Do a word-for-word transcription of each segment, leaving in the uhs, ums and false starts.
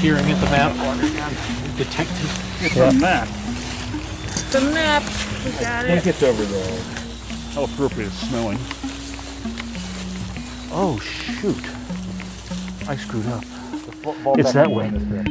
peering at the map. Detective. It's Yeah. a map. The map. We got I think it. it's over there. How appropriate it's smelling. Oh, shoot. I screwed up. It's that way.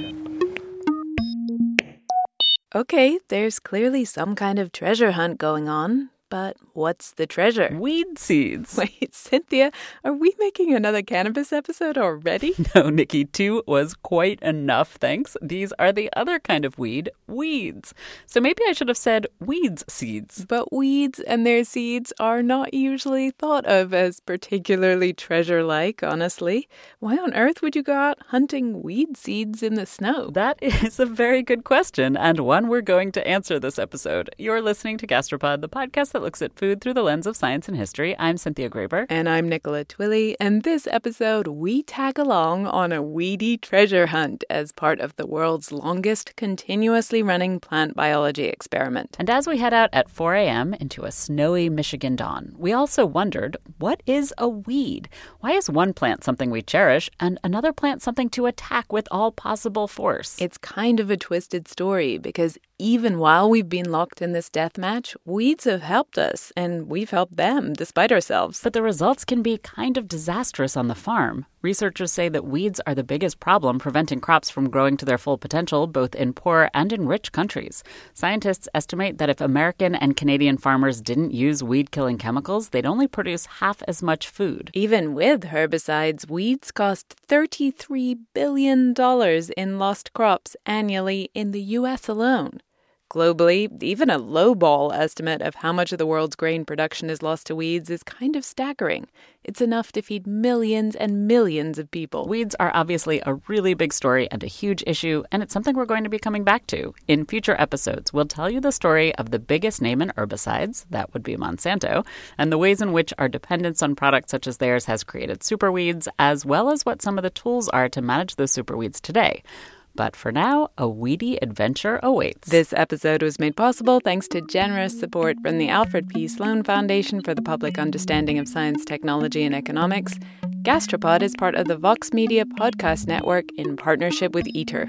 Okay, there's clearly some kind of treasure hunt going on. But what's the treasure? Weed seeds. Wait, Cynthia, are we making another cannabis episode already? No, Nikki, two was quite enough, thanks. These are the other kind of weed, weeds. So maybe I should have said weeds seeds. But weeds and their seeds are not usually thought of as particularly treasure-like, honestly. Why on earth would you go out hunting weed seeds in the snow? That is a very good question, and one we're going to answer this episode. You're listening to Gastropod, the podcast that looks at food through the lens of science and history. I'm Cynthia Graber. And I'm Nicola Twilley, and this episode we tag along on a weedy treasure hunt as part of the world's longest continuously running plant biology experiment. And as we head out at four a.m. into a snowy Michigan dawn, we also wondered, what is a weed? Why is one plant something we cherish and another plant something to attack with all possible force? It's kind of a twisted story because even while we've been locked in this death match, weeds have helped us, and we've helped them despite ourselves. But the results can be kind of disastrous on the farm. Researchers say that weeds are the biggest problem preventing crops from growing to their full potential, both in poor and in rich countries. Scientists estimate that if American and Canadian farmers didn't use weed-killing chemicals, they'd only produce half as much food. Even with herbicides, weeds cost thirty-three billion dollars in lost crops annually in the U S alone. Globally, even a lowball estimate of how much of the world's grain production is lost to weeds is kind of staggering. It's enough to feed millions and millions of people. Weeds are obviously a really big story and a huge issue, and it's something we're going to be coming back to. In future episodes, we'll tell you the story of the biggest name in herbicides, that would be Monsanto, and the ways in which our dependence on products such as theirs has created superweeds, as well as what some of the tools are to manage those superweeds today. But for now, a weedy adventure awaits. This episode was made possible thanks to generous support from the Alfred P. Sloan Foundation for the Public Understanding of Science, Technology, and Economics. Gastropod is part of the Vox Media Podcast Network in partnership with ITER.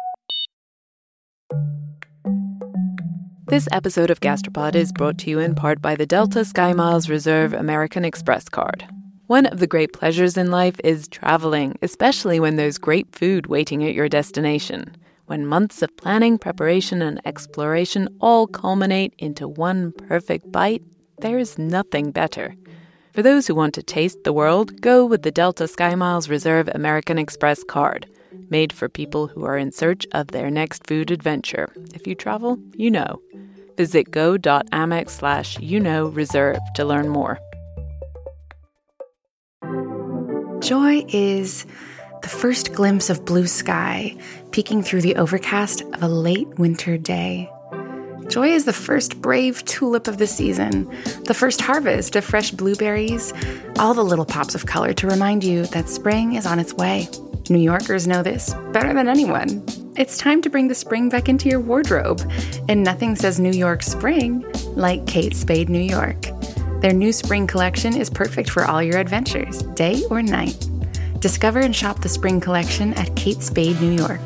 This episode of Gastropod is brought to you in part by the Delta SkyMiles Reserve American Express card. One of the great pleasures in life is traveling, especially when there's great food waiting at your destination. When months of planning, preparation, and exploration all culminate into one perfect bite, there's nothing better. For those who want to taste the world, go with the Delta SkyMiles Reserve American Express card, made for people who are in search of their next food adventure. If you travel, you know. Visit go.amex slash you know reserve to learn more. Joy is the first glimpse of blue sky peeking through the overcast of a late winter day. Joy is the first brave tulip of the season, the first harvest of fresh blueberries, all the little pops of color to remind you that spring is on its way. New Yorkers know this better than anyone. It's time to bring the spring back into your wardrobe, and nothing says New York spring like Kate Spade New York. Their new spring collection is perfect for all your adventures, day or night. Discover and shop the spring collection at Kate Spade New York.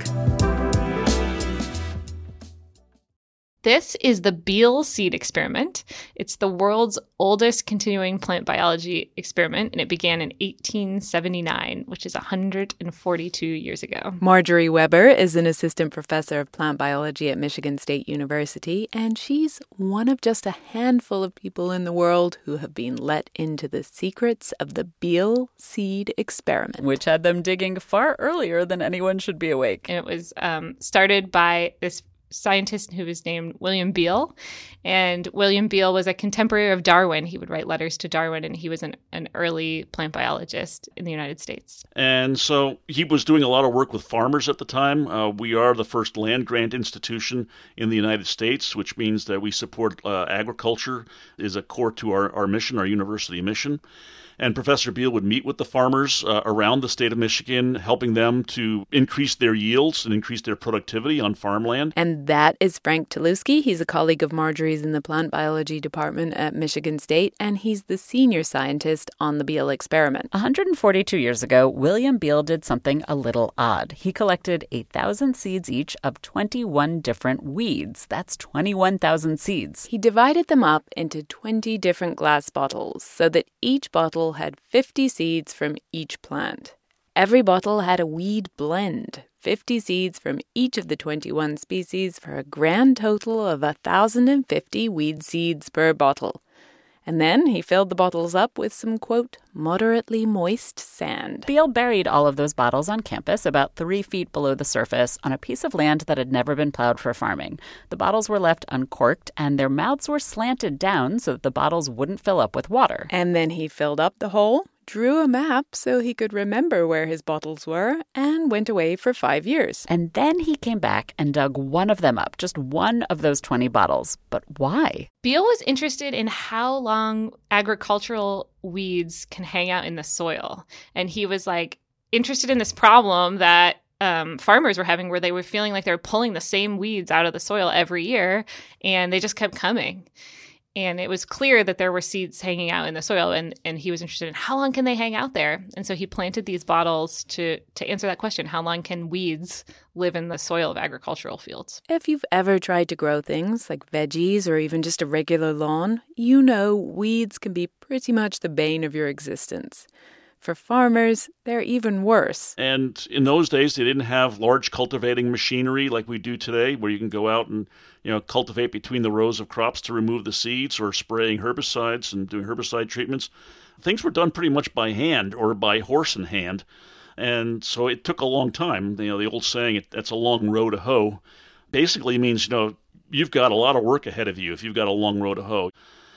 This is the Beal seed experiment. It's the world's oldest continuing plant biology experiment, and it began in eighteen seventy-nine, which is one hundred forty-two years ago. Marjorie Weber is an assistant professor of plant biology at Michigan State University, and she's one of just a handful of people in the world who have been let into the secrets of the Beal seed experiment. Which had them digging far earlier than anyone should be awake. And it was um, started by this scientist who was named William Beal. And William Beal was a contemporary of Darwin. He would write letters to Darwin, and he was an, an early plant biologist in the United States. And so he was doing a lot of work with farmers at the time. Uh, we are the first land-grant institution in the United States, which means that we support uh, agriculture is a core to our, our mission, our university mission. And Professor Beal would meet with the farmers uh, around the state of Michigan, helping them to increase their yields and increase their productivity on farmland. And that is Frank Teluski. He's a colleague of Marjorie's in the plant biology department at Michigan State, and he's the senior scientist on the Beal experiment. one hundred forty-two years ago, William Beal did something a little odd. He collected eight thousand seeds each of twenty-one different weeds. That's twenty-one thousand seeds. He divided them up into twenty different glass bottles so that each bottle had fifty seeds from each plant. Every bottle had a weed blend, fifty seeds from each of the twenty-one species for a grand total of one thousand fifty weed seeds per bottle. And then he filled the bottles up with some, quote, moderately moist sand. Beal buried all of those bottles on campus about three feet below the surface on a piece of land that had never been plowed for farming. The bottles were left uncorked, and their mouths were slanted down so that the bottles wouldn't fill up with water. And then he filled up the hole, drew a map so he could remember where his bottles were, and went away for five years. And then he came back and dug one of them up, just one of those twenty bottles. But why? Beal was interested in how long agricultural weeds can hang out in the soil. And he was like interested in this problem that um, farmers were having where they were feeling like they were pulling the same weeds out of the soil every year, and they just kept coming. And it was clear that there were seeds hanging out in the soil, and, and he was interested in how long can they hang out there? And so he planted these bottles to, to answer that question. How long can weeds live in the soil of agricultural fields? If you've ever tried to grow things like veggies or even just a regular lawn, you know weeds can be pretty much the bane of your existence. For farmers, they're even worse. And in those days, they didn't have large cultivating machinery like we do today, where you can go out and, you know, cultivate between the rows of crops to remove the seeds, or spraying herbicides and doing herbicide treatments. Things were done pretty much by hand or by horse and hand. And so it took a long time. You know, the old saying, that's a long row to hoe, basically means, you know, you've got a lot of work ahead of you if you've got a long row to hoe.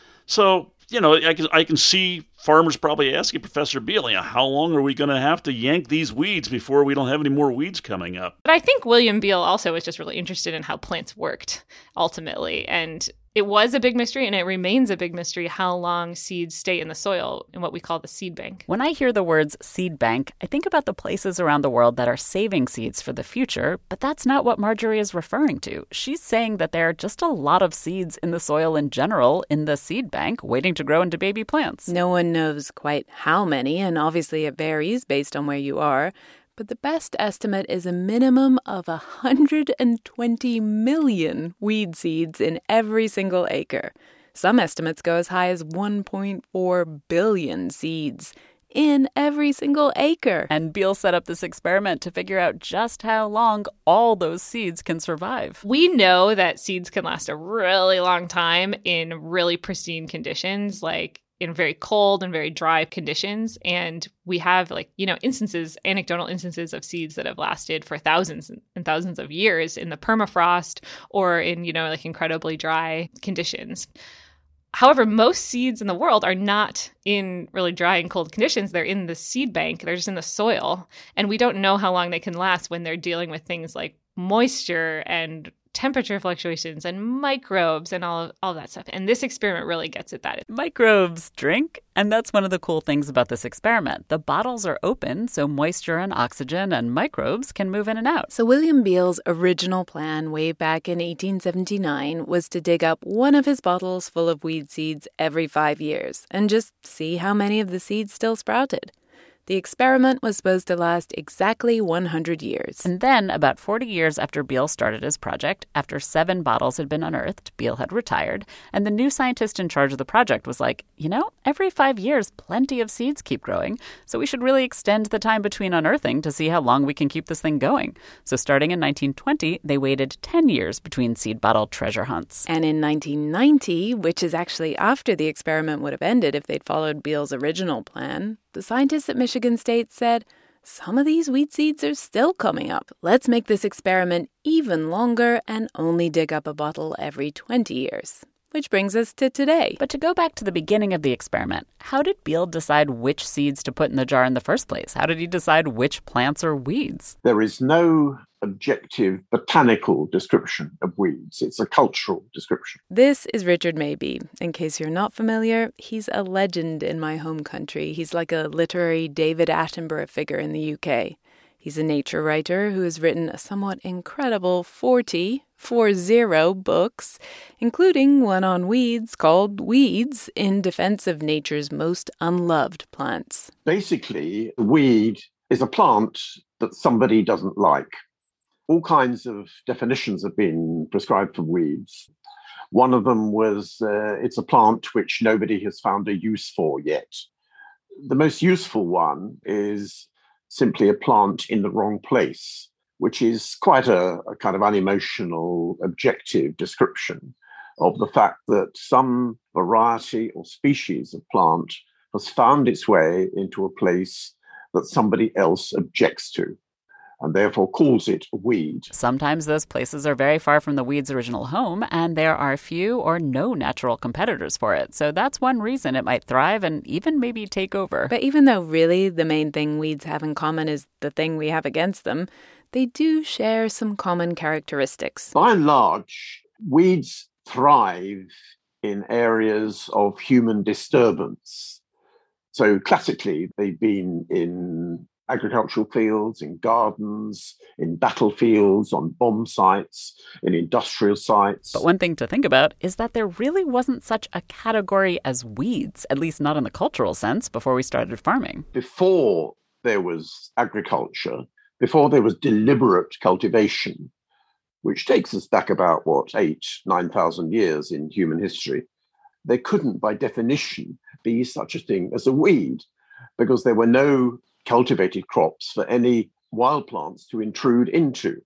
So, you know, I can, I can see farmers probably asking Professor Beal, you know, how long are we going to have to yank these weeds before we don't have any more weeds coming up? But I think William Beal also was just really interested in how plants worked, ultimately. And it was a big mystery, and it remains a big mystery how long seeds stay in the soil in what we call the seed bank. When I hear the words seed bank, I think about the places around the world that are saving seeds for the future, but that's not what Marjorie is referring to. She's saying that there are just a lot of seeds in the soil in general in the seed bank waiting to grow into baby plants. No one knows quite how many, and obviously it varies based on where you are. But the best estimate is a minimum of one hundred twenty million weed seeds in every single acre. Some estimates go as high as one point four billion seeds in every single acre. And Beal set up this experiment to figure out just how long all those seeds can survive. We know that seeds can last a really long time in really pristine conditions, like in very cold and very dry conditions. And we have, like, you know, instances, anecdotal instances of seeds that have lasted for thousands and thousands of years in the permafrost or in, you know, like incredibly dry conditions. However, most seeds in the world are not in really dry and cold conditions. They're in the seed bank. They're just in the soil. And we don't know how long they can last when they're dealing with things like moisture and temperature fluctuations and microbes and all of, all of that stuff. And this experiment really gets at that. Microbes drink. And that's one of the cool things about this experiment. The bottles are open, so moisture and oxygen and microbes can move in and out. So William Beal's original plan way back in eighteen seventy-nine was to dig up one of his bottles full of weed seeds every five years and just see how many of the seeds still sprouted. The experiment was supposed to last exactly one hundred years. And then, about forty years after Beal started his project, after seven bottles had been unearthed, Beal had retired, and the new scientist in charge of the project was like, you know, every five years, plenty of seeds keep growing, so we should really extend the time between unearthing to see how long we can keep this thing going. So starting in nineteen twenty, they waited ten years between seed bottle treasure hunts. And in nineteen ninety, which is actually after the experiment would have ended if they'd followed Beal's original plan, the scientists at Michigan State said, some of these weed seeds are still coming up. Let's make this experiment even longer and only dig up a bottle every twenty years. Which brings us to today. But to go back to the beginning of the experiment, how did Beale decide which seeds to put in the jar in the first place? How did he decide which plants are weeds? There is no objective botanical description of weeds. It's a cultural description. This is Richard Mabey. In case you're not familiar, he's a legend in my home country. He's like a literary David Attenborough figure in the U K. He's a nature writer who has written a somewhat incredible forty, four zero books, including one on weeds called Weeds in Defense of Nature's Most Unloved Plants. Basically, a weed is a plant that somebody doesn't like. All kinds of definitions have been prescribed for weeds. One of them was uh, it's a plant which nobody has found a use for yet. The most useful one is simply a plant in the wrong place, which is quite a, a kind of unemotional, objective description of the fact that some variety or species of plant has found its way into a place that somebody else objects to, and therefore calls it a weed. Sometimes those places are very far from the weed's original home, and there are few or no natural competitors for it. So that's one reason it might thrive and even maybe take over. But even though really the main thing weeds have in common is the thing we have against them, they do share some common characteristics. By and large, weeds thrive in areas of human disturbance. So classically, they've been in agricultural fields, in gardens, in battlefields, on bomb sites, in industrial sites. But one thing to think about is that there really wasn't such a category as weeds, at least not in the cultural sense, before we started farming. Before there was agriculture, before there was deliberate cultivation, which takes us back about, what, eight, nine thousand years in human history, there couldn't, by definition, be such a thing as a weed, because there were no cultivated crops for any wild plants to intrude into.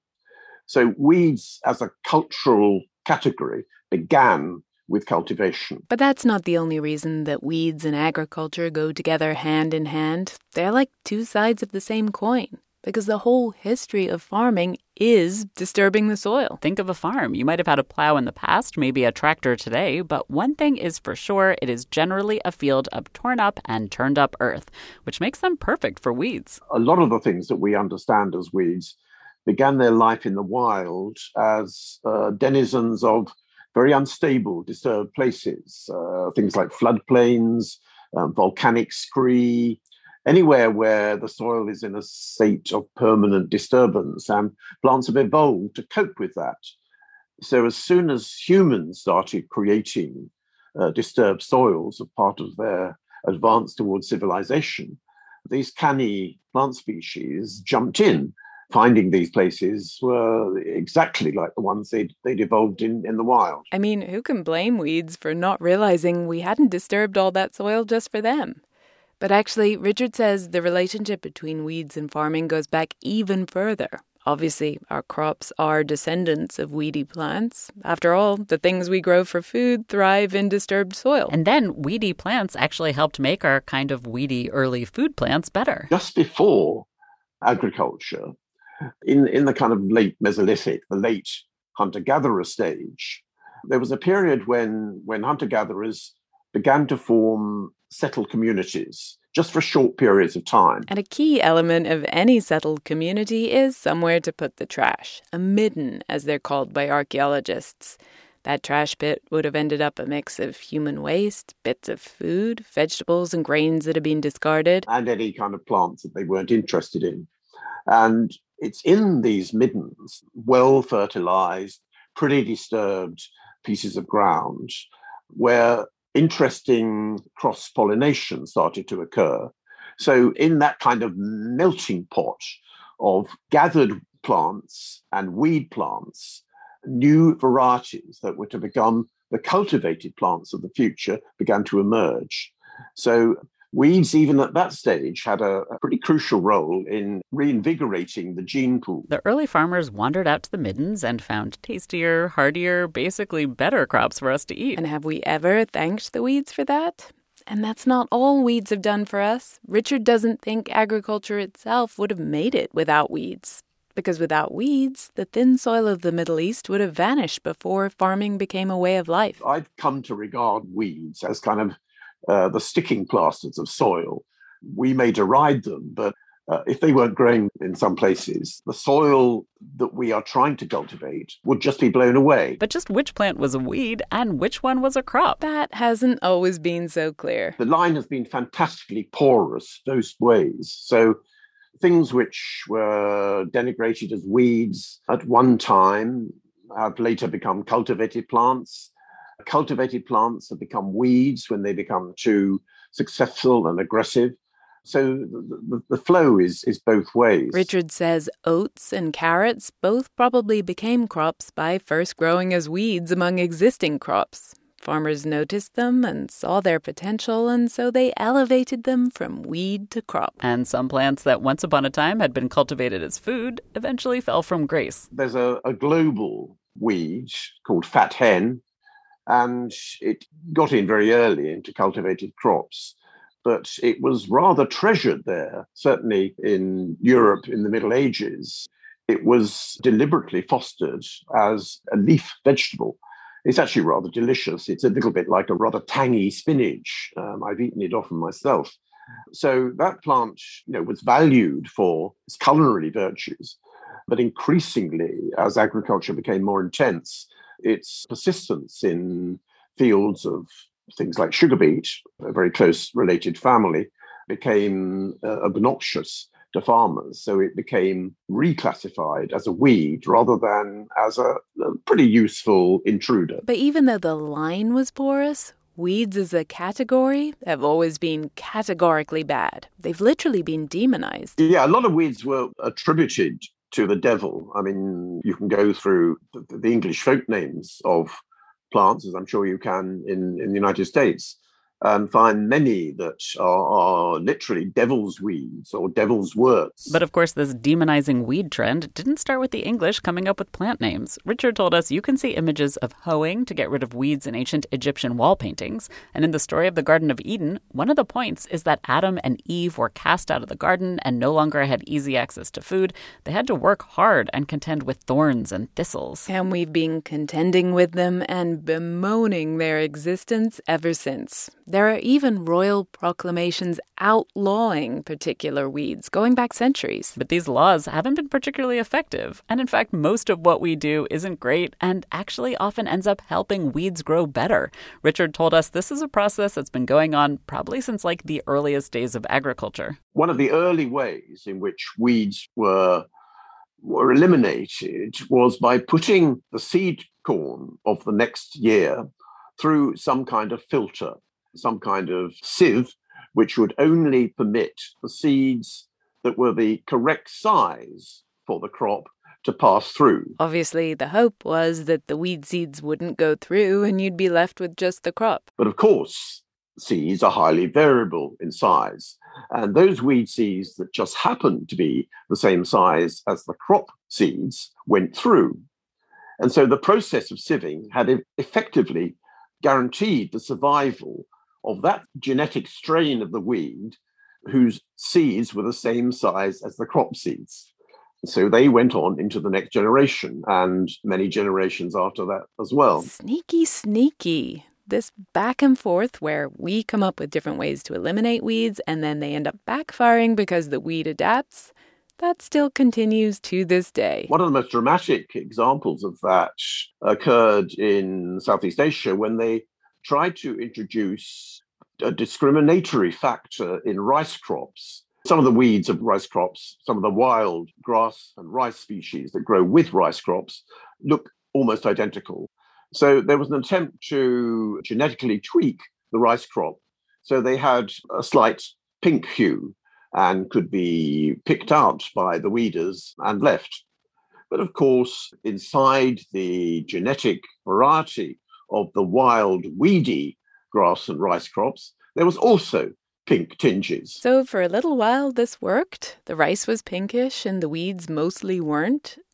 So weeds as a cultural category began with cultivation. But that's not the only reason that weeds and agriculture go together hand in hand. They're like two sides of the same coin, because the whole history of farming is disturbing the soil. Think of a farm. You might have had a plow in the past, maybe a tractor today, but one thing is for sure, it is generally a field of torn up and turned up earth, which makes them perfect for weeds. A lot of the things that we understand as weeds began their life in the wild as uh, denizens of very unstable, disturbed places, uh, things like floodplains, um, volcanic scree, anywhere where the soil is in a state of permanent disturbance, and plants have evolved to cope with that. So as soon as humans started creating uh, disturbed soils as part of their advance towards civilization, these canny plant species jumped in, finding these places were exactly like the ones they'd, they'd evolved in, in the wild. I mean, who can blame weeds for not realizing we hadn't disturbed all that soil just for them? But actually, Richard says the relationship between weeds and farming goes back even further. Obviously, our crops are descendants of weedy plants. After all, the things we grow for food thrive in disturbed soil. And then weedy plants actually helped make our kind of weedy early food plants better. Just before agriculture, in, in the kind of late Mesolithic, the late hunter-gatherer stage, there was a period when, when hunter-gatherers began to form settled communities just for short periods of time. And a key element of any settled community is somewhere to put the trash, a midden, as they're called by archaeologists. That trash pit would have ended up a mix of human waste, bits of food, vegetables and grains that had been discarded. And any kind of plants that they weren't interested in. And it's in these middens, well-fertilized, pretty disturbed pieces of ground, where interesting cross-pollination started to occur. So in that kind of melting pot of gathered plants and weed plants, new varieties that were to become the cultivated plants of the future began to emerge. So weeds, even at that stage, had a, a pretty crucial role in reinvigorating the gene pool. The early farmers wandered out to the middens and found tastier, hardier, basically better crops for us to eat. And have we ever thanked the weeds for that? And that's not all weeds have done for us. Richard doesn't think agriculture itself would have made it without weeds. because without weeds, the thin soil of the Middle East would have vanished before farming became a way of life. I've come to regard weeds as kind of uh, the sticking plasters of soil. We may deride them, but uh, if they weren't growing in some places, the soil that we are trying to cultivate would just be blown away. But just which plant was a weed and which one was a crop? That hasn't always been so clear. The line has been fantastically porous those ways. So things which were denigrated as weeds at one time have later become cultivated plants. Cultivated plants have become weeds when they become too successful and aggressive. So the, the, the flow is, is both ways. Richard says oats and carrots both probably became crops by first growing as weeds among existing crops. Farmers noticed them and saw their potential, and so they elevated them from weed to crop. And some plants that once upon a time had been cultivated as food eventually fell from grace. There's a, a global weed called fat hen, and it got in very early into cultivated crops. But it was rather treasured there, certainly in Europe in the Middle Ages. It was deliberately fostered as a leaf vegetable. It's actually rather delicious. It's a little bit like a rather tangy spinach. Um, I've eaten it often myself. So that plant, you know, was valued for its culinary virtues. But increasingly, as agriculture became more intense, its persistence in fields of things like sugar beet, a very close related family, became uh, obnoxious to farmers. So it became reclassified as a weed rather than as a, a pretty useful intruder. But even though the line was porous, weeds as a category have always been categorically bad. They've literally been demonized. Yeah, a lot of weeds were attributed to the devil. I mean, you can go through the, the English folk names of plants, as I'm sure you can in, in the United States, and find many that are, are literally devil's weeds or devil's worts. But of course, this demonizing weed trend didn't start with the English coming up with plant names. Richard told us you can see images of hoeing to get rid of weeds in ancient Egyptian wall paintings. And in the story of the Garden of Eden, one of the points is that Adam and Eve were cast out of the garden and no longer had easy access to food. They had to work hard and contend with thorns and thistles. And we've been contending with them and bemoaning their existence ever since. There are even royal proclamations outlawing particular weeds going back centuries. But these laws haven't been particularly effective. And in fact, most of what we do isn't great and actually often ends up helping weeds grow better. Richard told us this is a process that's been going on probably since like the earliest days of agriculture. One of the early ways in which weeds were, were eliminated was by putting the seed corn of the next year through some kind of filter, some kind of sieve, which would only permit the seeds that were the correct size for the crop to pass through. Obviously, the hope was that the weed seeds wouldn't go through and you'd be left with just the crop. But of course, seeds are highly variable in size. And those weed seeds that just happened to be the same size as the crop seeds went through. And so the process of sieving had effectively guaranteed the survival of that genetic strain of the weed whose seeds were the same size as the crop seeds. So they went on into the next generation and many generations after that as well. Sneaky, sneaky. This back and forth where we come up with different ways to eliminate weeds and then they end up backfiring because the weed adapts, that still continues to this day. One of the most dramatic examples of that occurred in Southeast Asia when they tried to introduce a discriminatory factor in rice crops. Some of the weeds of rice crops, some of the wild grass and rice species that grow with rice crops look almost identical. So there was an attempt to genetically tweak the rice crop so they had a slight pink hue and could be picked out by the weeders and left. But of course, inside the genetic variety of the wild weedy grass and rice crops, there was also pink tinges. So for a little while this worked. The rice was pinkish and the weeds mostly weren't.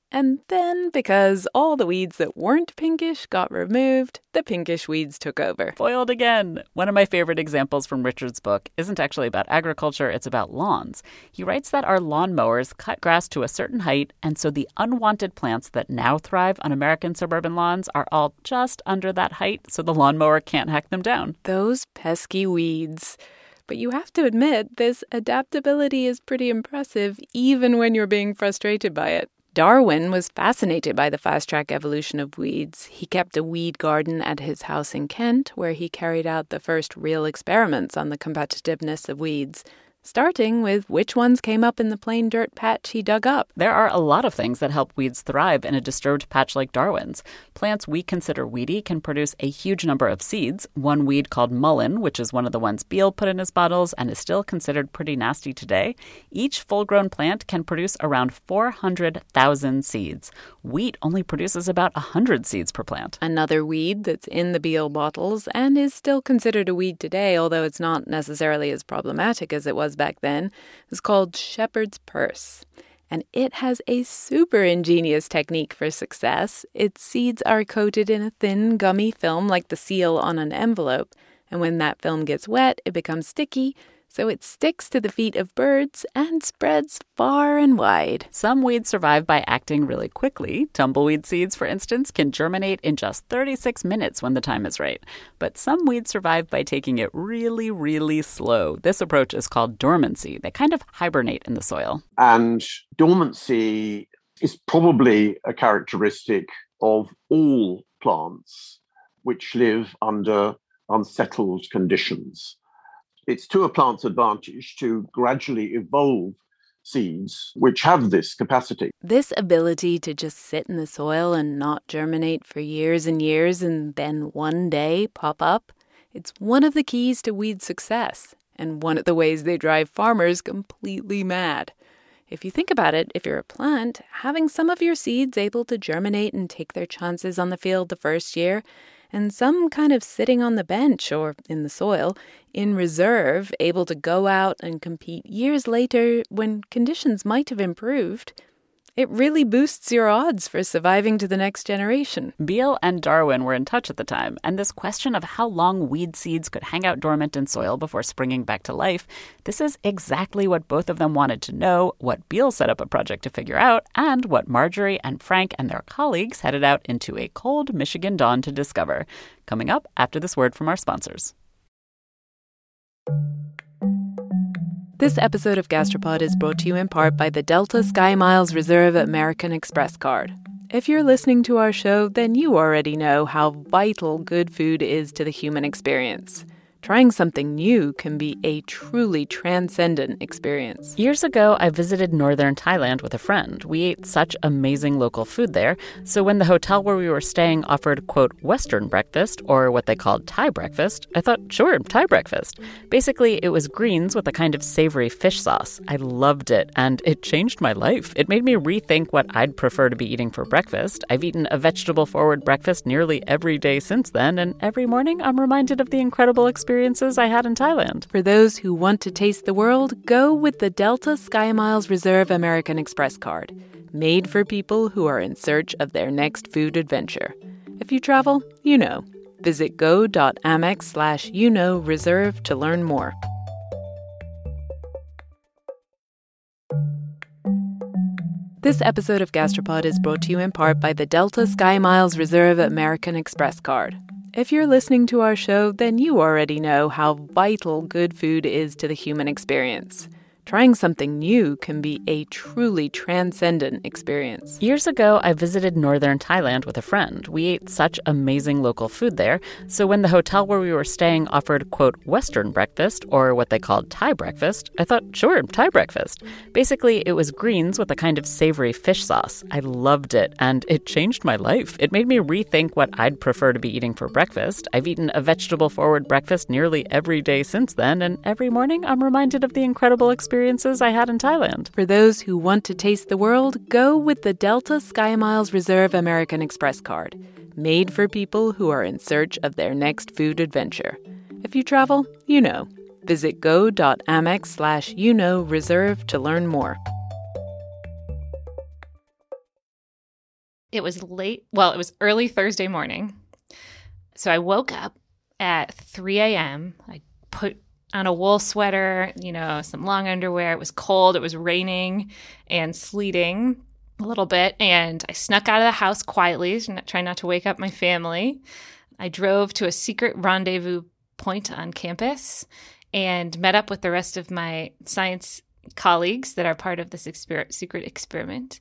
And then, because all the weeds that weren't pinkish got removed, the pinkish weeds took over. Foiled again! One of my favorite examples from Richard's book isn't actually about agriculture, it's about lawns. He writes that our lawnmowers cut grass to a certain height, and so the unwanted plants that now thrive on American suburban lawns are all just under that height, so the lawnmower can't hack them down. Those pesky weeds. But you have to admit, this adaptability is pretty impressive, even when you're being frustrated by it. Darwin was fascinated by the fast-track evolution of weeds. He kept a weed garden at his house in Kent, where he carried out the first real experiments on the competitiveness of weeds, starting with which ones came up in the plain dirt patch he dug up. There are a lot of things that help weeds thrive in a disturbed patch like Darwin's. Plants we consider weedy can produce a huge number of seeds. One weed called mullein, which is one of the ones Beale put in his bottles and is still considered pretty nasty today. Each full-grown plant can produce around four hundred thousand seeds. Wheat only produces about one hundred seeds per plant. Another weed that's in the Beale bottles and is still considered a weed today, although it's not necessarily as problematic as it was back then, is called shepherd's purse. And it has a super ingenious technique for success. Its seeds are coated in a thin, gummy film like the seal on an envelope. And when that film gets wet, it becomes sticky, so it sticks to the feet of birds and spreads far and wide. Some weeds survive by acting really quickly. Tumbleweed seeds, for instance, can germinate in just thirty-six minutes when the time is right. But some weeds survive by taking it really, really slow. This approach is called dormancy. They kind of hibernate in the soil. And dormancy is probably a characteristic of all plants which live under unsettled conditions. It's to a plant's advantage to gradually evolve seeds which have this capacity. This ability to just sit in the soil and not germinate for years and years and then one day pop up, it's one of the keys to weed success and one of the ways they drive farmers completely mad. If you think about it, if you're a plant, having some of your seeds able to germinate and take their chances on the field the first year, and some kind of sitting on the bench or in the soil, in reserve, able to go out and compete years later when conditions might have improved, it really boosts your odds for surviving to the next generation. Beale and Darwin were in touch at the time, and this question of how long weed seeds could hang out dormant in soil before springing back to life, this is exactly what both of them wanted to know, what Beale set up a project to figure out, and what Marjorie and Frank and their colleagues headed out into a cold Michigan dawn to discover. Coming up after this word from our sponsors. This episode of Gastropod is brought to you in part by the Delta SkyMiles Reserve American Express card. If you're listening to our show, then you already know how vital good food is to the human experience. Trying something new can be a truly transcendent experience. Years ago, I visited northern Thailand with a friend. We ate such amazing local food there. So when the hotel where we were staying offered, quote, Western breakfast, or what they called Thai breakfast, I thought, sure, Thai breakfast. Basically, it was greens with a kind of savory fish sauce. I loved it, and it changed my life. It made me rethink what I'd prefer to be eating for breakfast. I've eaten a vegetable-forward breakfast nearly every day since then, and every morning I'm reminded of the incredible experience experiences I had in Thailand. For those who want to taste the world, go with the Delta SkyMiles Reserve American Express card, made for people who are in search of their next food adventure. If you travel, you know. Visit go.amex slash you know reserve to learn more. This episode of Gastropod is brought to you in part by the Delta SkyMiles Reserve American Express card. If you're listening to our show, then you already know how vital good food is to the human experience. Trying something new can be a truly transcendent experience. Years ago, I visited northern Thailand with a friend. We ate such amazing local food there. So when the hotel where we were staying offered, quote, Western breakfast, or what they called Thai breakfast, I thought, sure, Thai breakfast. Basically, it was greens with a kind of savory fish sauce. I loved it, and it changed my life. It made me rethink what I'd prefer to be eating for breakfast. I've eaten a vegetable-forward breakfast nearly every day since then, and every morning I'm reminded of the incredible experience experiences I had in Thailand. For those who want to taste the world, go with the Delta SkyMiles Reserve American Express card, made for people who are in search of their next food adventure. If you travel, you know. Visit go.amex slash you know reserve to learn more. It was late. Well, it was early Thursday morning. So I woke up at three a.m. I put on a wool sweater, you know, some long underwear. It was cold. It was raining and sleeting a little bit. And I snuck out of the house quietly, trying not to wake up my family. I drove to a secret rendezvous point on campus and met up with the rest of my science colleagues that are part of this exper- secret experiment.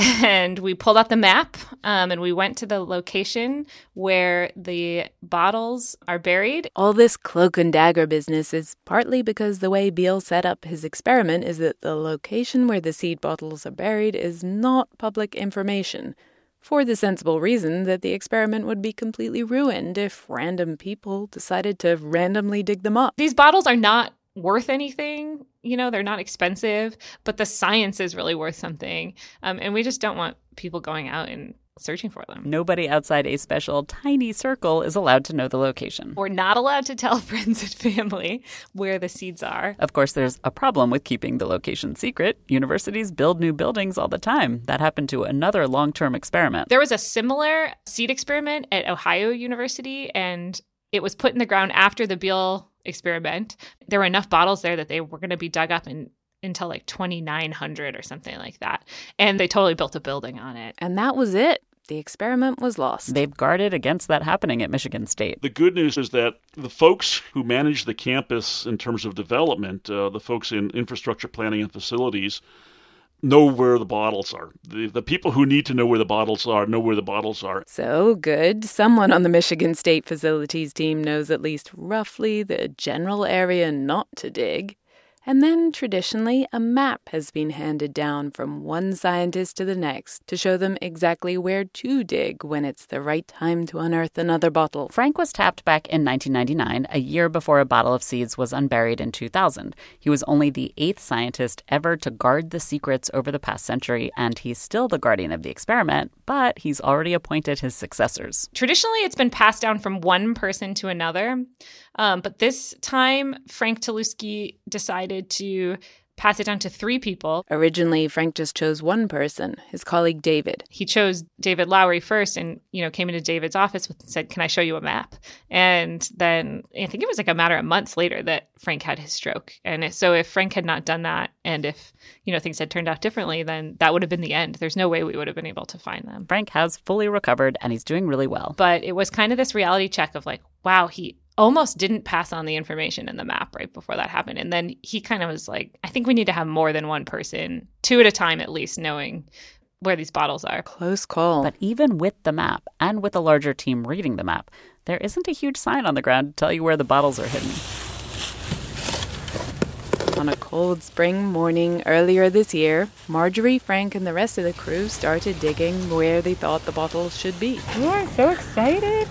And we pulled out the map um, and we went to the location where the bottles are buried. All this cloak and dagger business is partly because the way Beale set up his experiment is that the location where the seed bottles are buried is not public information, for the sensible reason that the experiment would be completely ruined if random people decided to randomly dig them up. These bottles are not worth anything. You know, they're not expensive, but the science is really worth something. Um, and we just don't want people going out and searching for them. Nobody outside a special tiny circle is allowed to know the location. We're not allowed to tell friends and family where the seeds are. Of course, there's a problem with keeping the location secret. Universities build new buildings all the time. That happened to another long-term experiment. There was a similar seed experiment at Ohio University, and it was put in the ground after the Beale experiment. There were enough bottles there that they were going to be dug up in, until like twenty-nine hundred or something like that. And they totally built a building on it. And that was it. The experiment was lost. They've guarded against that happening at Michigan State. The good news is that the folks who manage the campus in terms of development, uh, the folks in infrastructure planning and facilities, know where the bottles are. The, the people who need to know where the bottles are know where the bottles are. So good. Someone on the Michigan State facilities team knows at least roughly the general area not to dig. And then, traditionally, a map has been handed down from one scientist to the next to show them exactly where to dig when it's the right time to unearth another bottle. Frank was tapped back in nineteen ninety-nine, a year before a bottle of seeds was unburied in two thousand. He was only the eighth scientist ever to guard the secrets over the past century, and he's still the guardian of the experiment, but he's already appointed his successors. Traditionally, it's been passed down from one person to another. Um, but this time, Frank Teluski decided to pass it down to three people. Originally, Frank just chose one person, his colleague David. He chose David Lowery first and, you know, came into David's office and said, "Can I show you a map?" And then I think it was like a matter of months later that Frank had his stroke. And so if Frank had not done that, and if, you know, things had turned out differently, then that would have been the end. There's no way we would have been able to find them. Frank has fully recovered and he's doing really well. But it was kind of this reality check of like, wow, he almost didn't pass on the information in the map right before that happened. And then he kind of was like, I think we need to have more than one person, two at a time at least, knowing where these bottles are. Close call. But even with the map and with a larger team reading the map, there isn't a huge sign on the ground to tell you where the bottles are hidden. On a cold spring morning earlier this year, Marjorie, Frank, and the rest of the crew started digging where they thought the bottles should be. You are so excited.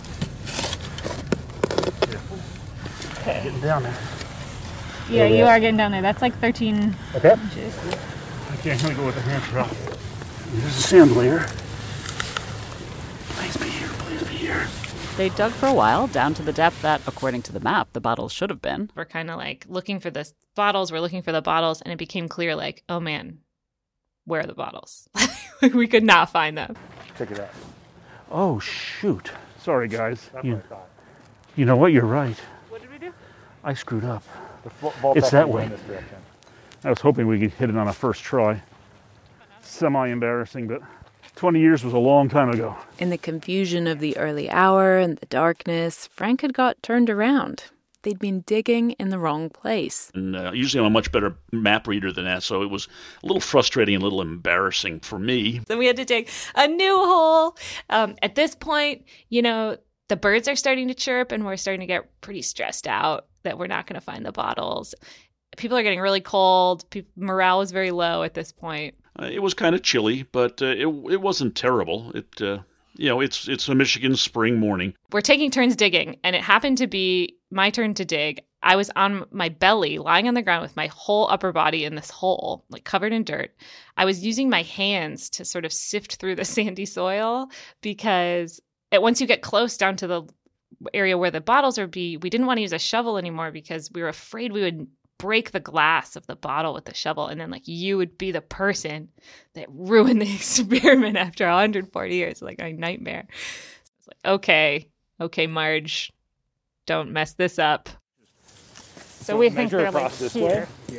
Getting down there. Yeah, you are getting down there. That's like thirteen Okay. inches. I can't really go with the hand trowel. There's a sand layer. Please be here, please be here. They dug for a while, down to the depth that, according to the map, the bottles should have been. We're kind of like looking for the bottles, we're looking for the bottles, and it became clear like, oh man, where are the bottles? We could not find them. Check it out. Oh, shoot. Sorry, guys. That's you, what I thought. You know what? You're right. What did we do? I screwed up. The football It's that way. in this direction. I was hoping we could hit it on a first try. Semi-embarrassing, but twenty years was a long time ago. In the confusion of the early hour and the darkness, Frank had got turned around. They'd been digging in the wrong place. And uh, usually I'm a much better map reader than that, so it was a little frustrating and a little embarrassing for me. Then we had to dig a new hole. Um, at this point, you know, the birds are starting to chirp and we're starting to get pretty stressed out that we're not going to find the bottles. People are getting really cold. People, morale is very low at this point. Uh, it was kind of chilly, but uh, it it wasn't terrible. It uh, you know, it's it's a Michigan spring morning. We're taking turns digging, and it happened to be my turn to dig. I was on my belly, lying on the ground with my whole upper body in this hole, like covered in dirt. I was using my hands to sort of sift through the sandy soil because it, once you get close down to the area where the bottles would be, we didn't want to use a shovel anymore because we were afraid we would break the glass of the bottle with the shovel, and then like you would be the person that ruined the experiment after one hundred forty years, like a nightmare. It's like, okay, okay, Marge, don't mess this up. So, So we think measure they're across like this here. way.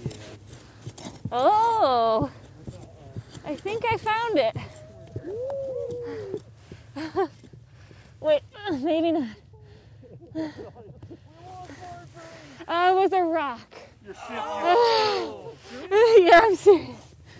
Oh, I think I found it. Wait, uh, maybe not. Oh, it was a rock. Yeah, I'm serious.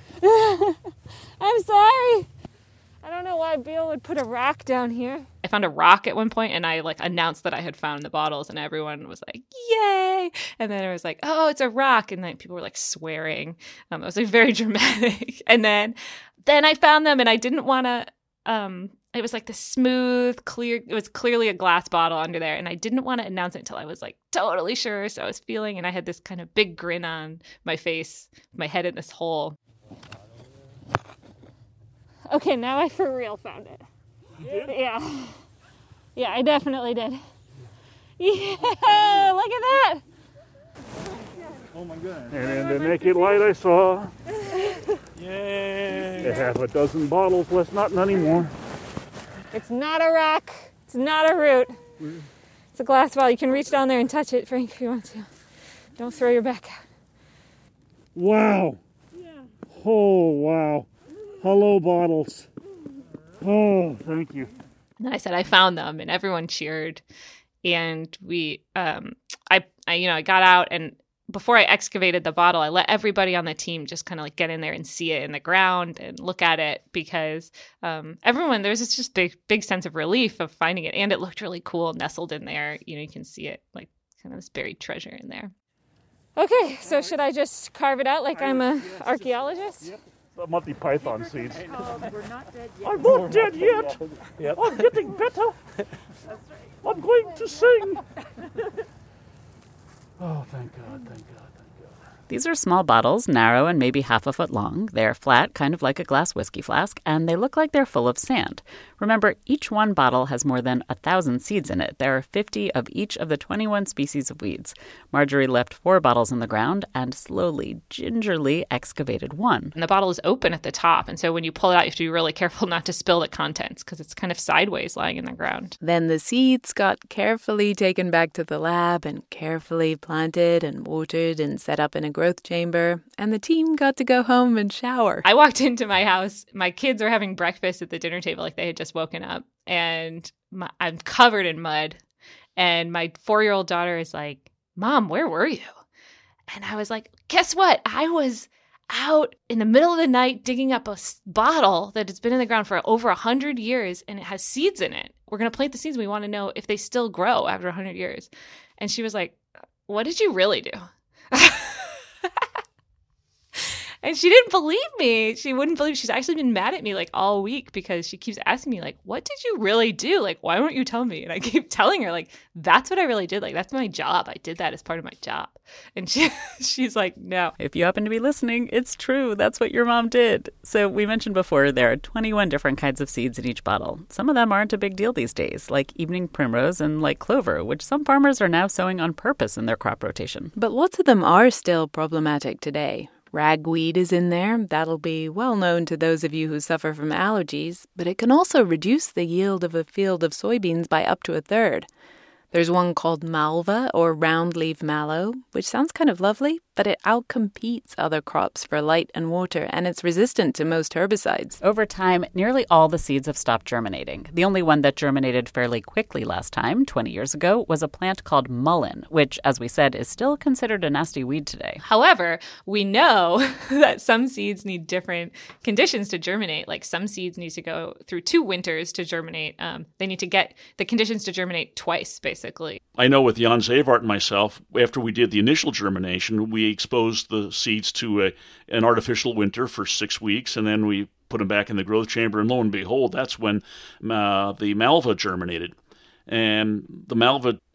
I'm sorry. I don't know why Beale would put a rock down here. I found a rock at one point, and I like announced that I had found the bottles, and everyone was like, "Yay!" And then I was like, "Oh, it's a rock!" And then people were like swearing. Um, it was like very dramatic. And then, then I found them, and I didn't want to. Um, it was like the smooth, clear. It was clearly a glass bottle under there, and I didn't want to announce it until I was like totally sure. So I was feeling, and I had this kind of big grin on my face, my head in this hole. Okay, now I for real found it. You did? Yeah. Yeah, I definitely did. Yeah, look at that. Oh my goodness. And in the naked light I saw, Yay! they have a dozen bottles, less not anymore. It's not a rock. It's not a root. It's a glass bottle. You can reach down there and touch it, Frank, if you want to. Don't throw your back out. Wow. Yeah. Oh, wow. Hello, bottles. Oh, thank you. And then I said I found them, and everyone cheered. And we, um, I, I, you know, I got out, and before I excavated the bottle, I let everybody on the team just kind of like get in there and see it in the ground and look at it, because um, everyone, there's this just big, big sense of relief of finding it, and it looked really cool nestled in there. You know, you can see it like kind of this buried treasure in there. Okay, so should I just carve it out like I'm a archaeologist? Yep. The Monty Python seeds. Oh, we're not dead yet. I'm not dead yet. Yep. I'm getting better. I'm going to sing. Oh, thank God, thank God, thank God. These are small bottles, narrow and maybe half a foot long. They're flat, kind of like a glass whiskey flask, and they look like they're full of sand. Remember, each one bottle has more than a thousand seeds in it. There are fifty of each of the twenty-one species of weeds. Marjorie left four bottles in the ground and slowly, gingerly excavated one. And the bottle is open at the top, and so when you pull it out, you have to be really careful not to spill the contents, because it's kind of sideways lying in the ground. Then the seeds got carefully taken back to the lab and carefully planted and watered and set up in a growth chamber, and the team got to go home and shower. I walked into my house. My kids are having breakfast at the dinner table like they had just woken up, and my, I'm covered in mud. And my four-year-old daughter is like, "Mom, where were you?" And I was like, guess what? I was out in the middle of the night digging up a bottle that has been in the ground for over one hundred years, and it has seeds in it. We're going to plant the seeds. We want to know if they still grow after one hundred years. And she was like, "What did you really do?" And she didn't believe me. She wouldn't believe. She's actually been mad at me like all week, because she keeps asking me like, "What did you really do? Like, why won't you tell me?" And I keep telling her like, "That's what I really did. Like, that's my job. I did that as part of my job." And she she's like, "No." If you happen to be listening, it's true. That's what your mom did. So we mentioned before, there are twenty-one different kinds of seeds in each bottle. Some of them aren't a big deal these days, like evening primrose and like clover, which some farmers are now sowing on purpose in their crop rotation. But lots of them are still problematic today. Ragweed is in there. That'll be well known to those of you who suffer from allergies, but it can also reduce the yield of a field of soybeans by up to a third. There's one called malva, or round-leaf mallow, which sounds kind of lovely, but it outcompetes other crops for light and water, and it's resistant to most herbicides. Over time, nearly all the seeds have stopped germinating. The only one that germinated fairly quickly last time, twenty years ago, was a plant called mullein, which, as we said, is still considered a nasty weed today. However, we know that some seeds need different conditions to germinate. Like some seeds need to go through two winters to germinate. Um, they need to get the conditions to germinate twice, basically. Basically. I know with Jan Zavart and myself, after we did the initial germination, we exposed the seeds to a, an artificial winter for six weeks, and then we put them back in the growth chamber, and lo and behold, that's when uh, the malva germinated. And the malva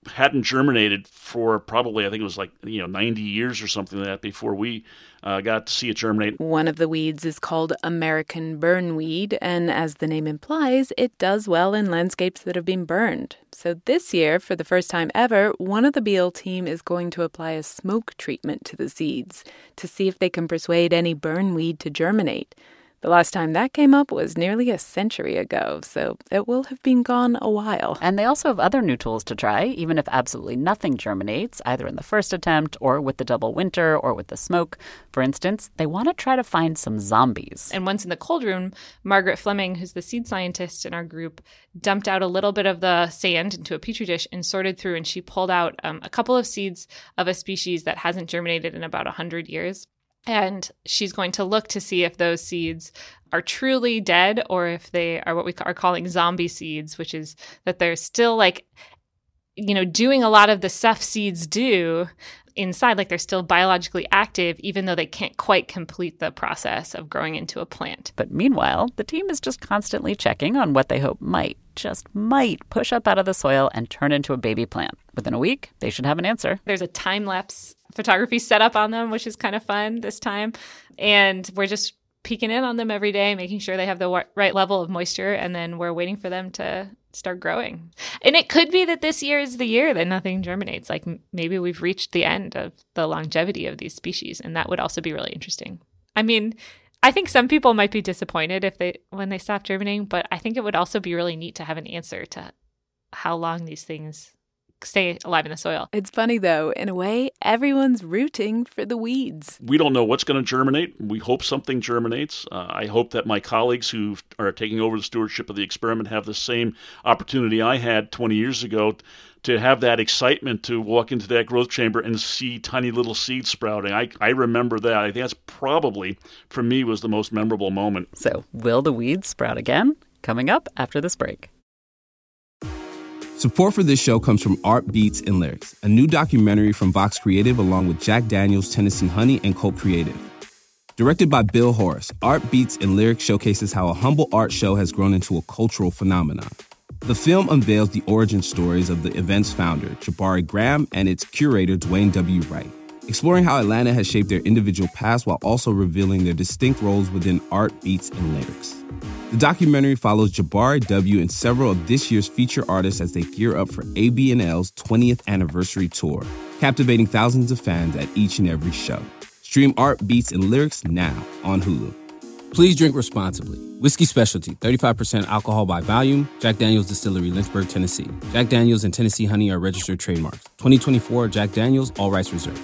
hadn't germinated for probably, I think it was like, you know, ninety years or something like that before we uh, got to see it germinate. One of the weeds is called American burnweed, and as the name implies, it does well in landscapes that have been burned. So this year, for the first time ever, one of the Beal team is going to apply a smoke treatment to the seeds to see if they can persuade any burnweed to germinate. The last time that came up was nearly a century ago, so it will have been gone a while. And they also have other new tools to try, even if absolutely nothing germinates, either in the first attempt or with the double winter or with the smoke. For instance, they want to try to find some zombies. And once in the cold room, Margaret Fleming, who's the seed scientist in our group, dumped out a little bit of the sand into a petri dish and sorted through, and she pulled out um, a couple of seeds of a species that hasn't germinated in about one hundred years. And she's going to look to see if those seeds are truly dead or if they are what we are calling zombie seeds, which is that they're still like, you know, doing a lot of the stuff seeds do inside, like they're still biologically active, even though they can't quite complete the process of growing into a plant. But meanwhile, the team is just constantly checking on what they hope might, just might, push up out of the soil and turn into a baby plant. Within a week, they should have an answer. There's a time-lapse photography set up on them, which is kind of fun this time. And we're just peeking in on them every day, making sure they have the right level of moisture, and then we're waiting for them to start growing. And it could be that this year is the year that nothing germinates. Like maybe we've reached the end of the longevity of these species, and that would also be really interesting. I mean, I think some people might be disappointed if they when they stop germinating, but I think it would also be really neat to have an answer to how long these things stay alive in the soil. It's funny, though. In a way, everyone's rooting for the weeds. We don't know what's going to germinate. We hope something germinates. Uh, I hope that my colleagues who are taking over the stewardship of the experiment have the same opportunity I had twenty years ago to have that excitement to walk into that growth chamber and see tiny little seeds sprouting. I, I remember that. I think that's probably, for me, was the most memorable moment. So, will the weeds sprout again? Coming up after this break. Support for this show comes from Art Beats and Lyrics, a new documentary from Vox Creative along with Jack Daniels, Tennessee Honey, and Colt Creative. Directed by Bill Horace, Art Beats and Lyrics showcases how a humble art show has grown into a cultural phenomenon. The film unveils the origin stories of the event's founder, Jabari Graham, and its curator, Dwayne W. Wright, exploring how Atlanta has shaped their individual paths while also revealing their distinct roles within art, beats, and lyrics. The documentary follows Jabari W. and several of this year's feature artists as they gear up for A B N L's twentieth anniversary tour, captivating thousands of fans at each and every show. Stream Art, Beats, and Lyrics now on Hulu. Please drink responsibly. Whiskey Specialty, thirty-five percent alcohol by volume. Jack Daniel's Distillery, Lynchburg, Tennessee. Jack Daniel's and Tennessee Honey are registered trademarks. twenty twenty-four Jack Daniel's, all rights reserved.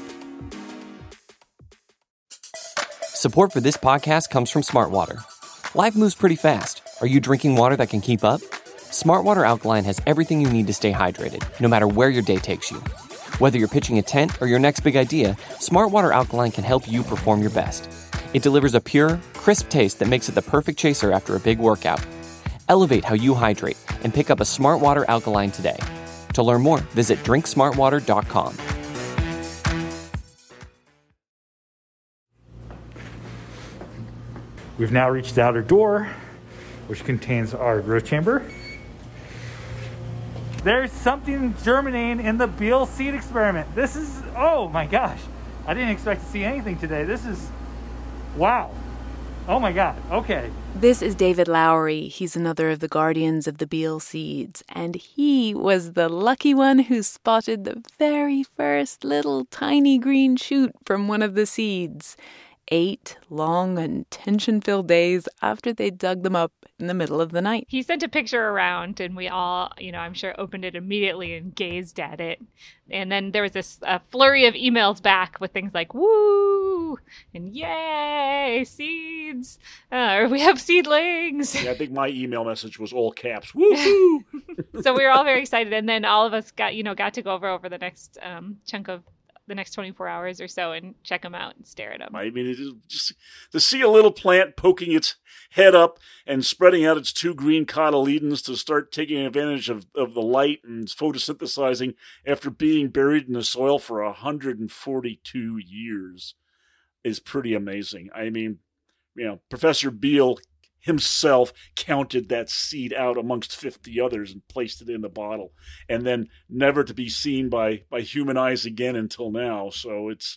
Support for this podcast comes from Smartwater. Life moves pretty fast. Are you drinking water that can keep up? Smartwater Alkaline has everything you need to stay hydrated, no matter where your day takes you. Whether you're pitching a tent or your next big idea, Smartwater Alkaline can help you perform your best. It delivers a pure, crisp taste that makes it the perfect chaser after a big workout. Elevate how you hydrate and pick up a Smartwater Alkaline today. To learn more, visit drink smartwater dot com. We've now reached the outer door, which contains our growth chamber. There's something germinating in the Beal seed experiment. This is, oh my gosh. I didn't expect to see anything today. This is, wow. Oh my God, okay. This is David Lowery. He's another of the guardians of the Beal seeds, and he was the lucky one who spotted the very first little tiny green shoot from one of the seeds. Eight long and tension-filled days after they dug them up in the middle of the night. He sent a picture around, and we all, you know, I'm sure opened it immediately and gazed at it. And then there was this uh, flurry of emails back with things like, woo, and yay, seeds, uh, or we have seedlings. Yeah, I think my email message was all caps, woo-hoo. So we were all very excited, and then all of us got, you know, got to go over over the next um, chunk of the next twenty-four hours or so and check them out and stare at them. I mean, it is just to see a little plant poking its head up and spreading out its two green cotyledons to start taking advantage of, of the light and photosynthesizing after being buried in the soil for one hundred forty-two years is pretty amazing. I mean, you know, Professor Beal himself counted that seed out amongst fifty others and placed it in the bottle, and then never to be seen by, by human eyes again until now. So it's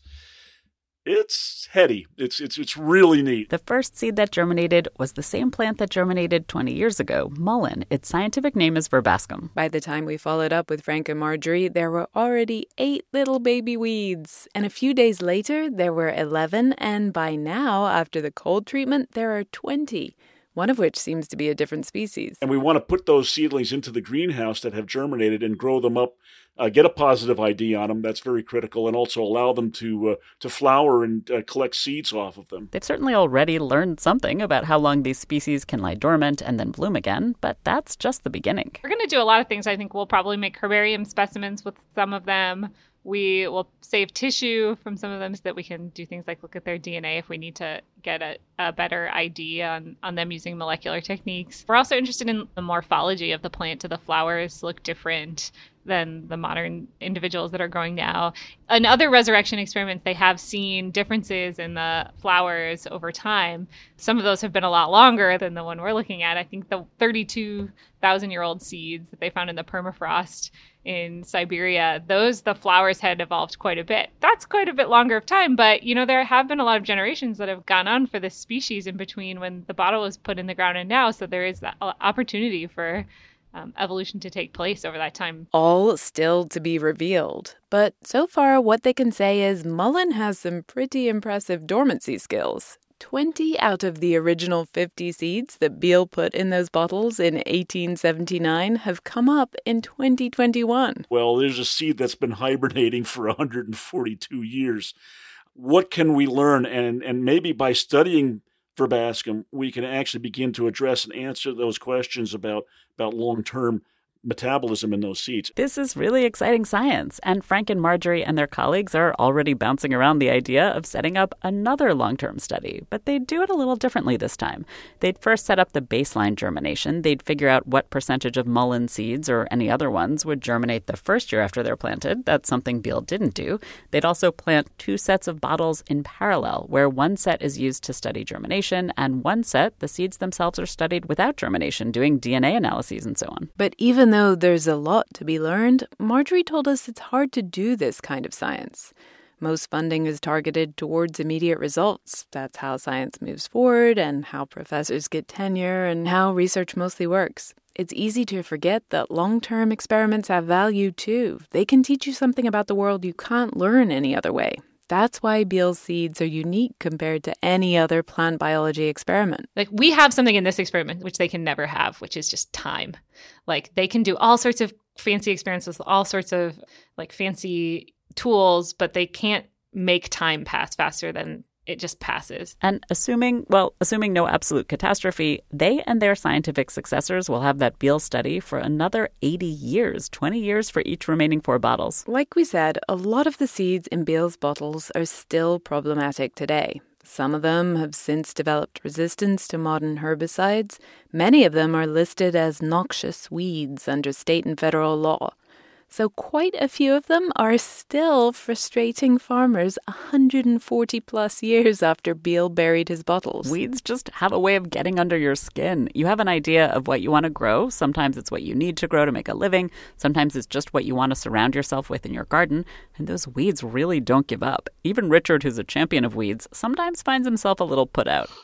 it's heady. It's it's it's really neat. The first seed that germinated was the same plant that germinated twenty years ago, mullein. Its scientific name is verbascum. By the time we followed up with Frank and Marjorie, there were already eight little baby weeds. And a few days later, there were eleven. And by now, after the cold treatment, there are twenty. One of which seems to be a different species. And we want to put those seedlings into the greenhouse that have germinated and grow them up, uh, get a positive I D on them. That's very critical, and also allow them to uh, to flower and uh, collect seeds off of them. They've certainly already learned something about how long these species can lie dormant and then bloom again, but that's just the beginning. We're going to do a lot of things. I think we'll probably make herbarium specimens with some of them. We will save tissue from some of them so that we can do things like look at their D N A if we need to get a, a better I D on, on them using molecular techniques. We're also interested in the morphology of the plant. Do the flowers look different than the modern individuals that are growing now? In other resurrection experiments, they have seen differences in the flowers over time. Some of those have been a lot longer than the one we're looking at. I think the thirty-two thousand year old seeds that they found in the permafrost in Siberia, those, the flowers had evolved quite a bit. That's quite a bit longer of time, but, you know, there have been a lot of generations that have gone on for this species in between when the bottle was put in the ground and now, so there is that opportunity for um, evolution to take place over that time. All still to be revealed. But so far, what they can say is mullein has some pretty impressive dormancy skills. twenty out of the original fifty seeds that Beale put in those bottles in eighteen seventy-nine have come up in twenty twenty-one. Well, there's a seed that's been hibernating for one hundred forty-two years. What can we learn? And, and maybe by studying verbascum, we can actually begin to address and answer those questions about, about long-term metabolism in those seeds. This is really exciting science, and Frank and Marjorie and their colleagues are already bouncing around the idea of setting up another long-term study, but they'd do it a little differently this time. They'd first set up the baseline germination. They'd figure out what percentage of mullein seeds or any other ones would germinate the first year after they're planted. That's something Beale didn't do. They'd also plant two sets of bottles in parallel, where one set is used to study germination, and one set, the seeds themselves, are studied without germination, doing D N A analyses and so on. But even though there's a lot to be learned, Marjorie told us it's hard to do this kind of science. Most funding is targeted towards immediate results. That's how science moves forward and how professors get tenure and how research mostly works. It's easy to forget that long-term experiments have value too. They can teach you something about the world you can't learn any other way. That's why Beale's seeds are unique compared to any other plant biology experiment. Like, we have something in this experiment which they can never have, which is just time. Like, they can do all sorts of fancy experiments with all sorts of, like, fancy tools, but they can't make time pass faster than it just passes. And assuming, well, assuming no absolute catastrophe, they and their scientific successors will have that Beale study for another eighty years, twenty years for each remaining four bottles. Like we said, a lot of the seeds in Beale's bottles are still problematic today. Some of them have since developed resistance to modern herbicides. Many of them are listed as noxious weeds under state and federal law. So quite a few of them are still frustrating farmers one hundred forty plus years after Beale buried his bottles. Weeds just have a way of getting under your skin. You have an idea of what you want to grow. Sometimes it's what you need to grow to make a living. Sometimes it's just what you want to surround yourself with in your garden. And those weeds really don't give up. Even Richard, who's a champion of weeds, sometimes finds himself a little put out.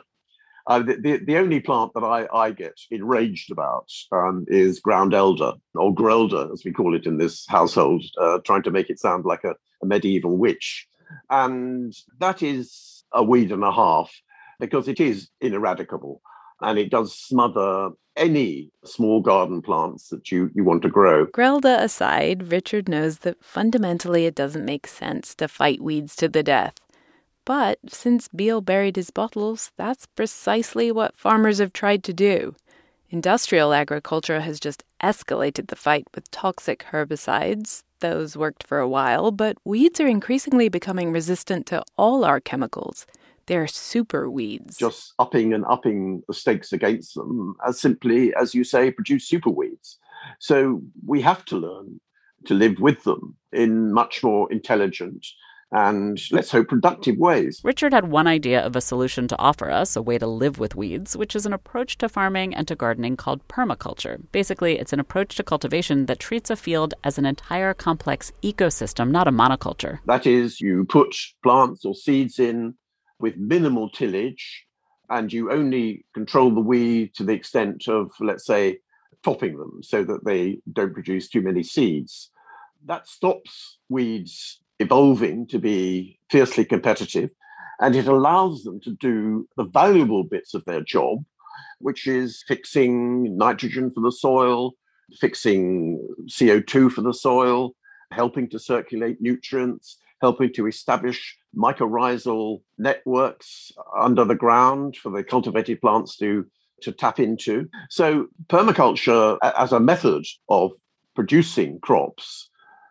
Uh, the, the, the only plant that I, I get enraged about um, is ground elder, or grelder, as we call it in this household, uh, trying to make it sound like a, a medieval witch. And that is a weed and a half, because it is ineradicable, and it does smother any small garden plants that you, you want to grow. Grelda aside, Richard knows that fundamentally it doesn't make sense to fight weeds to the death. But since Beale buried his bottles, that's precisely what farmers have tried to do. Industrial agriculture has just escalated the fight with toxic herbicides. Those worked for a while, but weeds are increasingly becoming resistant to all our chemicals. They're super weeds. Just upping and upping the stakes against them, as simply, as you say, produce super weeds. So we have to learn to live with them in much more intelligent and, let's hope, productive ways. Richard had one idea of a solution to offer us, a way to live with weeds, which is an approach to farming and to gardening called permaculture. Basically, it's an approach to cultivation that treats a field as an entire complex ecosystem, not a monoculture. That is, you put plants or seeds in with minimal tillage, and you only control the weed to the extent of, let's say, topping them so that they don't produce too many seeds. That stops weeds evolving to be fiercely competitive, and it allows them to do the valuable bits of their job, which is fixing nitrogen for the soil, fixing C O two for the soil, helping to circulate nutrients, helping to establish mycorrhizal networks under the ground for the cultivated plants to, to tap into. So permaculture as a method of producing crops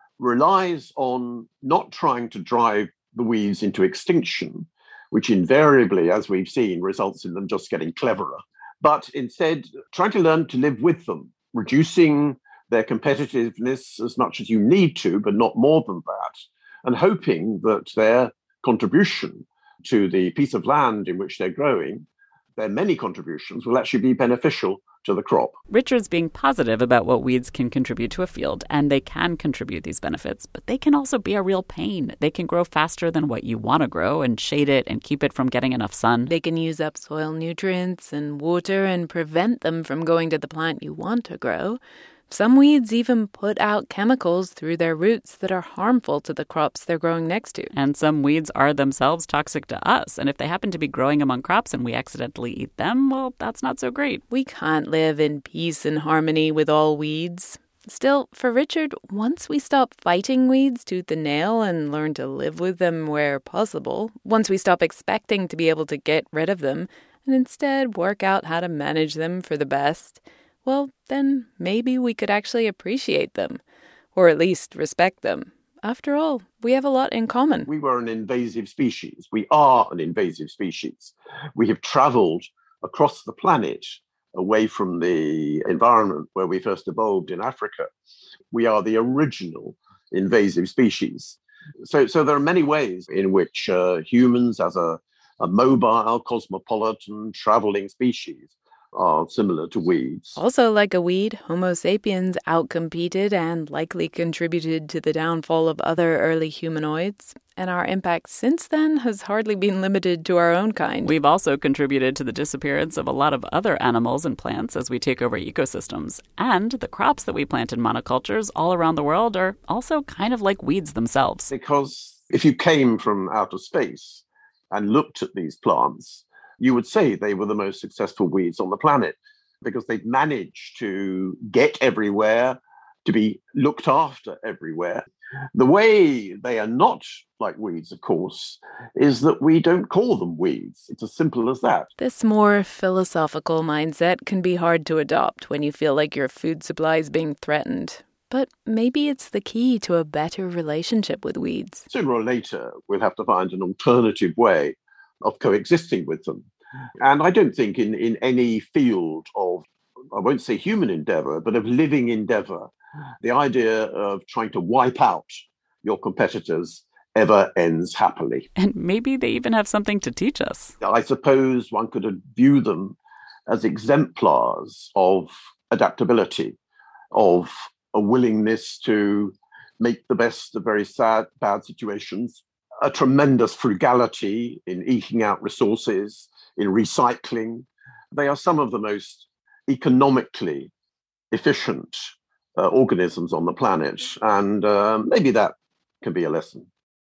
relies on not trying to drive the weeds into extinction, which invariably, as we've seen, results in them just getting cleverer, but instead trying to learn to live with them, reducing their competitiveness as much as you need to, but not more than that, and hoping that their contribution to the piece of land in which they're growing, their many contributions, will actually be beneficial to the crop. Richard's being positive about what weeds can contribute to a field, and they can contribute these benefits, but they can also be a real pain. They can grow faster than what you want to grow and shade it and keep it from getting enough sun. They can use up soil nutrients and water and prevent them from going to the plant you want to grow. Some weeds even put out chemicals through their roots that are harmful to the crops they're growing next to. And some weeds are themselves toxic to us. And if they happen to be growing among crops and we accidentally eat them, well, that's not so great. We can't live in peace and harmony with all weeds. Still, for Richard, once we stop fighting weeds tooth and nail and learn to live with them where possible, once we stop expecting to be able to get rid of them and instead work out how to manage them for the best, well, then maybe we could actually appreciate them, or at least respect them. After all, we have a lot in common. We were an invasive species. We are an invasive species. We have traveled across the planet away from the environment where we first evolved in Africa. We are the original invasive species. So, so there are many ways in which uh, humans, as a, a mobile, cosmopolitan, traveling species, are similar to weeds. Also, like a weed, Homo sapiens outcompeted and likely contributed to the downfall of other early humanoids. And our impact since then has hardly been limited to our own kind. We've also contributed to the disappearance of a lot of other animals and plants as we take over ecosystems. And the crops that we plant in monocultures all around the world are also kind of like weeds themselves. Because if you came from outer space and looked at these plants, you would say they were the most successful weeds on the planet because they've managed to get everywhere, to be looked after everywhere. The way they are not like weeds, of course, is that we don't call them weeds. It's as simple as that. This more philosophical mindset can be hard to adopt when you feel like your food supply is being threatened. But maybe it's the key to a better relationship with weeds. Sooner or later, we'll have to find an alternative way of coexisting with them. And I don't think in, in any field of, I won't say human endeavor, but of living endeavor, the idea of trying to wipe out your competitors ever ends happily. And maybe they even have something to teach us. I suppose one could view them as exemplars of adaptability, of a willingness to make the best of very sad, bad situations, a tremendous frugality in eking out resources, in recycling. They are some of the most economically efficient uh, organisms on the planet, and uh, maybe that can be a lesson.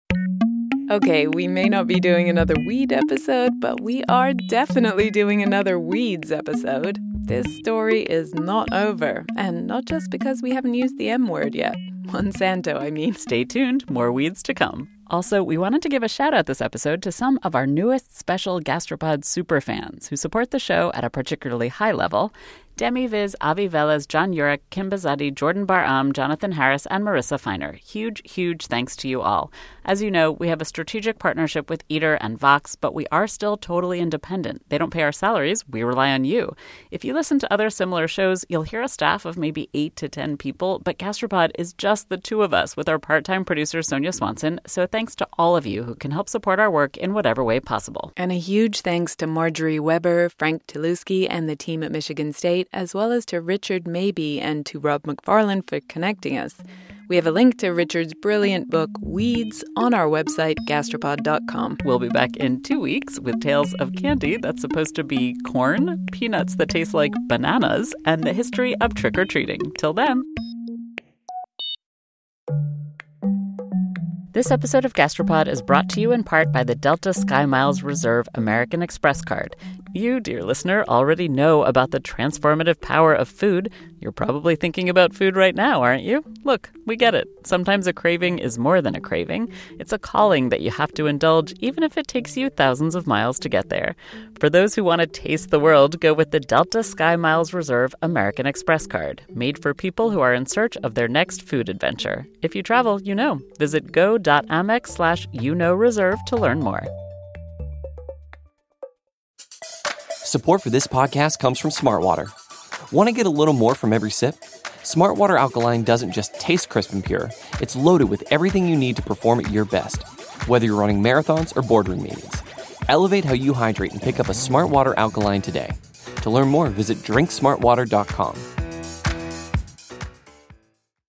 Okay, we may not be doing another weed episode, but we are definitely doing another weeds episode. This story is not over, and not just because we haven't used the M word yet. Monsanto, I mean. Stay tuned, more weeds to come. Also, we wanted to give a shout out this episode to some of our newest special Gastropod superfans who support the show at a particularly high level. Demi Viz, Avi Velez, John Urich, Kim Bazadi, Jordan Bar-Am, Jonathan Harris, and Marissa Feiner. Huge, huge thanks to you all. As you know, we have a strategic partnership with Eater and Vox, but we are still totally independent. They don't pay our salaries. We rely on you. If you listen to other similar shows, you'll hear a staff of maybe eight to ten people, but Gastropod is just the two of us with our part-time producer, Sonia Swanson. So thank thanks to all of you who can help support our work in whatever way possible. And a huge thanks to Marjorie Weber, Frank Tulusky, and the team at Michigan State, as well as to Richard Mabey and to Rob McFarland for connecting us. We have a link to Richard's brilliant book, Weeds, on our website, gastropod dot com. We'll be back in two weeks with tales of candy that's supposed to be corn, peanuts that taste like bananas, and the history of trick-or-treating. Till then. This episode of Gastropod is brought to you in part by the Delta SkyMiles Reserve American Express card. You, dear listener, already know about the transformative power of food. You're probably thinking about food right now, aren't you? Look, we get it. Sometimes a craving is more than a craving. It's a calling that you have to indulge, even if it takes you thousands of miles to get there. For those who want to taste the world, go with the Delta SkyMiles Reserve American Express card, made for people who are in search of their next food adventure. If you travel, you know. Visit go.amex slash you know reserve to learn more. Support for this podcast comes from Smartwater. Want to get a little more from every sip? Smartwater Alkaline doesn't just taste crisp and pure. It's loaded with everything you need to perform at your best, whether you're running marathons or boardroom meetings. Elevate how you hydrate and pick up a Smartwater Alkaline today. To learn more, visit drink smart water dot com.